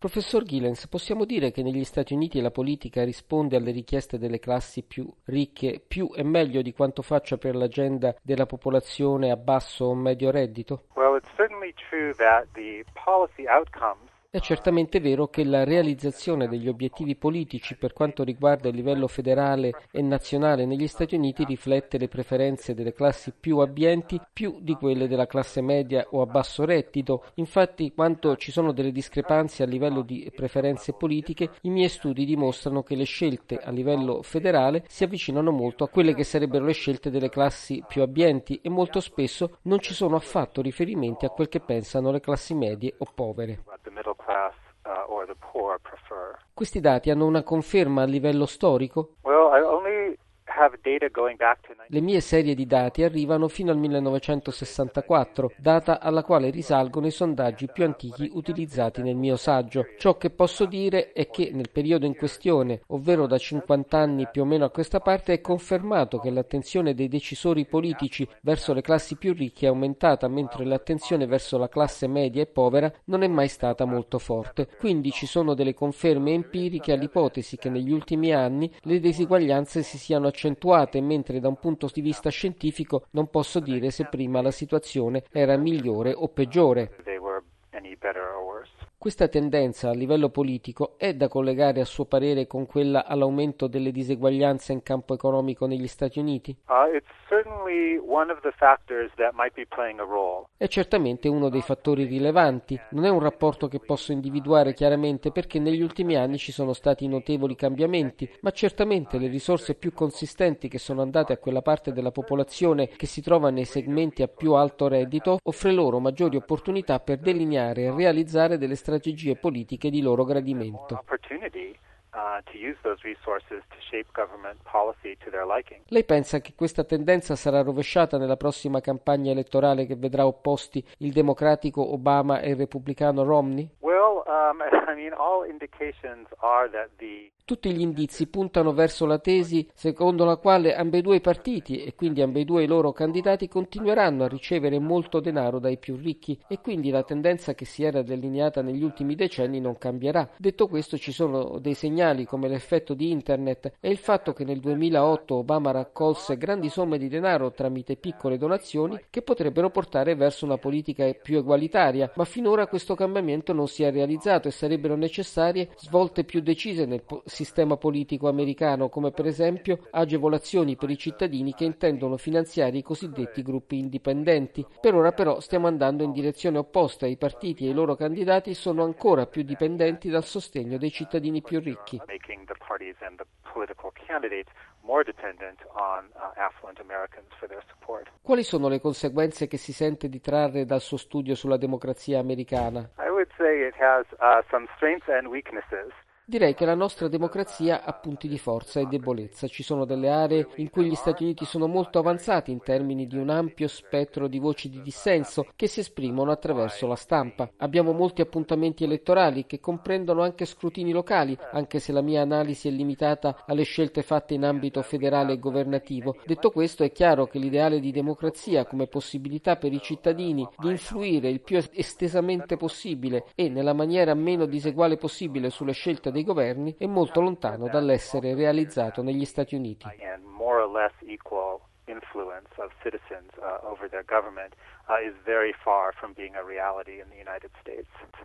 Professor Gilens, possiamo dire che negli Stati Uniti la politica risponde alle richieste delle classi più ricche più e meglio di quanto faccia per l'agenda della popolazione a basso o medio reddito? Well, it's certainly true that the policy outcomes È certamente vero che la realizzazione degli obiettivi politici per quanto riguarda il livello federale e nazionale negli Stati Uniti riflette le preferenze delle classi più abbienti più di quelle della classe media o a basso reddito. Infatti, quando ci sono delle discrepanze a livello di preferenze politiche, i miei studi dimostrano che le scelte a livello federale si avvicinano molto a quelle che sarebbero le scelte delle classi più abbienti e molto spesso non ci sono affatto riferimenti a quel che pensano le classi medie o povere. or the poor prefer. Questi dati hanno una conferma a livello storico? Well, I only have data going back to Le mie serie di dati arrivano fino al 1964, data alla quale risalgono i sondaggi più antichi utilizzati nel mio saggio. Ciò che posso dire è che nel periodo in questione, ovvero da 50 anni più o meno a questa parte, è confermato che l'attenzione dei decisori politici verso le classi più ricche è aumentata, mentre l'attenzione verso la classe media e povera non è mai stata molto forte. Quindi ci sono delle conferme empiriche all'ipotesi che negli ultimi anni le disuguaglianze si siano accentuate, mentre da un punto di vista scientifico non posso dire se prima la situazione era migliore o peggiore. they were any better or worse. Questa tendenza a livello politico è da collegare a suo parere con quella all'aumento delle diseguaglianze in campo economico negli Stati Uniti? It's certainly one of the factors that might be playing a role. È certamente uno dei fattori rilevanti. Non è un rapporto che posso individuare chiaramente perché negli ultimi anni ci sono stati notevoli cambiamenti, ma certamente le risorse più consistenti che sono andate a quella parte della popolazione che si trova nei segmenti a più alto reddito offre loro maggiori opportunità per delineare e realizzare delle strategie politiche di loro gradimento. Opportunity to use those resources to shape government policy to their liking. Lei pensa che questa tendenza sarà rovesciata nella prossima campagna elettorale che vedrà opposti il democratico Obama e il repubblicano Romney? Well, all indications are that Tutti gli indizi puntano verso la tesi secondo la quale ambedue i partiti e quindi ambedue i loro candidati continueranno a ricevere molto denaro dai più ricchi e quindi la tendenza che si era delineata negli ultimi decenni non cambierà. Detto questo, ci sono dei segnali come l'effetto di Internet e il fatto che nel 2008 Obama raccolse grandi somme di denaro tramite piccole donazioni che potrebbero portare verso una politica più egualitaria, ma finora questo cambiamento non si è realizzato e sarebbero necessarie svolte più decise nel sistema politico americano, come per esempio agevolazioni per i cittadini che intendono finanziare i cosiddetti gruppi indipendenti. Per ora però stiamo andando in direzione opposta, i partiti e i loro candidati sono ancora più dipendenti dal sostegno dei cittadini più ricchi. making the parties and the political candidates more dependent on affluent Americans for their support. Quali sono le conseguenze che si sente di trarre dal suo studio sulla democrazia americana? I would say it has some strengths and weaknesses. Direi che la nostra democrazia ha punti di forza e debolezza. Ci sono delle aree in cui gli Stati Uniti sono molto avanzati in termini di un ampio spettro di voci di dissenso che si esprimono attraverso la stampa. Abbiamo molti appuntamenti elettorali che comprendono anche scrutini locali, anche se la mia analisi è limitata alle scelte fatte in ambito federale e governativo. Detto questo, è chiaro che l'ideale di democrazia come possibilità per i cittadini di influire il più estesamente possibile e nella maniera meno diseguale possibile sulle scelte dei governi è molto lontano dall'essere realizzato negli Stati Uniti. And more or less equal influence of citizens over their government is very far from being a reality in the United States.